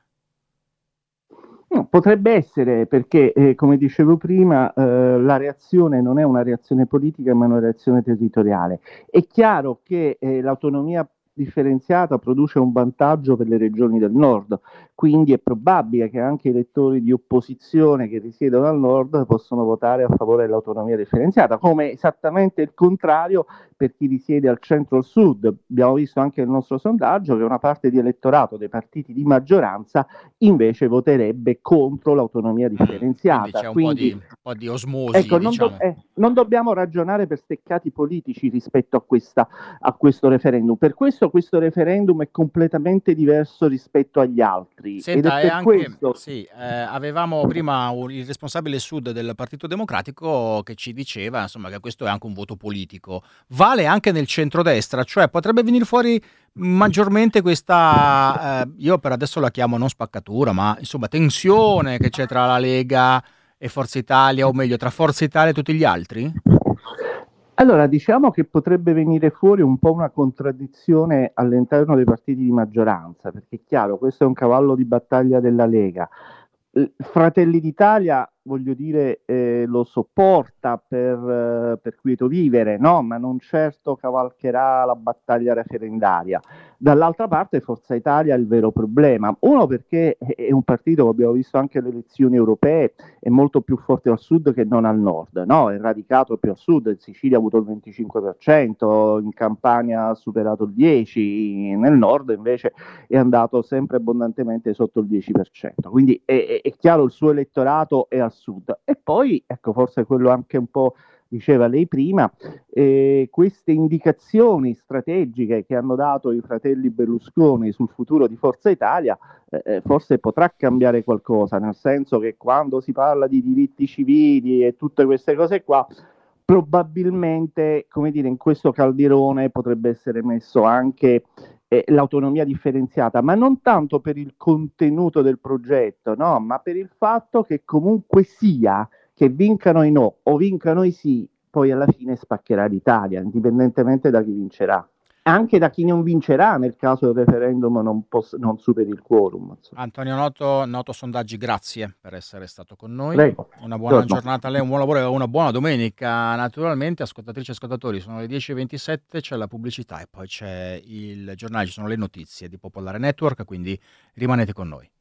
No, potrebbe essere perché, come dicevo prima, la reazione non è una reazione politica ma una reazione territoriale. È chiaro che l'autonomia differenziata produce un vantaggio per le regioni del nord, quindi è probabile che anche i elettori di opposizione che risiedono al nord possono votare a favore dell'autonomia differenziata, come esattamente il contrario per chi risiede al centro o al sud. Abbiamo visto anche nel nostro sondaggio che una parte di elettorato dei partiti di maggioranza invece voterebbe contro l'autonomia differenziata.
C'è un po' di osmosi.
Ecco,
diciamo.
non dobbiamo ragionare per steccati politici rispetto a questo referendum. Per questo referendum è completamente diverso rispetto agli altri.
Senta,
ed è per questo...
avevamo prima il responsabile sud del Partito Democratico che ci diceva, insomma, che questo è anche un voto politico. Vale anche nel centrodestra, cioè potrebbe venire fuori maggiormente questa, io per adesso la chiamo non spaccatura, ma insomma tensione che c'è tra la Lega e Forza Italia, o meglio tra Forza Italia e tutti gli altri?
Allora, diciamo che potrebbe venire fuori un po' una contraddizione all'interno dei partiti di maggioranza, perché è chiaro, questo è un cavallo di battaglia della Lega. Fratelli d'Italia, voglio dire, lo sopporta per quieto vivere, no? Ma non certo cavalcherà la battaglia referendaria. Dall'altra parte Forza Italia è il vero problema. Uno, perché è un partito, come abbiamo visto anche alle elezioni europee, è molto più forte al sud che non al nord, no? È radicato più al sud, in Sicilia ha avuto il 25%, in Campania ha superato il 10%, nel nord invece è andato sempre abbondantemente sotto il 10%. Quindi è chiaro, il suo elettorato è al sud. E poi, ecco, forse quello anche un po' diceva lei prima, queste indicazioni strategiche che hanno dato i fratelli Berlusconi sul futuro di Forza Italia forse potrà cambiare qualcosa, nel senso che quando si parla di diritti civili e tutte queste cose qua, probabilmente, come dire, in questo calderone potrebbe essere messo anche l'autonomia differenziata, ma non tanto per il contenuto del progetto, no, ma per il fatto che comunque sia che vincano i no o vincano i sì, poi alla fine spaccherà l'Italia, indipendentemente da chi vincerà. Anche da chi non vincerà nel caso del referendum non superi il quorum. Insomma.
Antonio Noto Sondaggi, grazie per essere stato con noi.
Prego.
Una buona giornata a lei, un buon lavoro e una buona domenica. Naturalmente, ascoltatrici e ascoltatori, sono le 10:27, c'è la pubblicità e poi c'è il giornale, ci sono le notizie di Popolare Network, quindi rimanete con noi.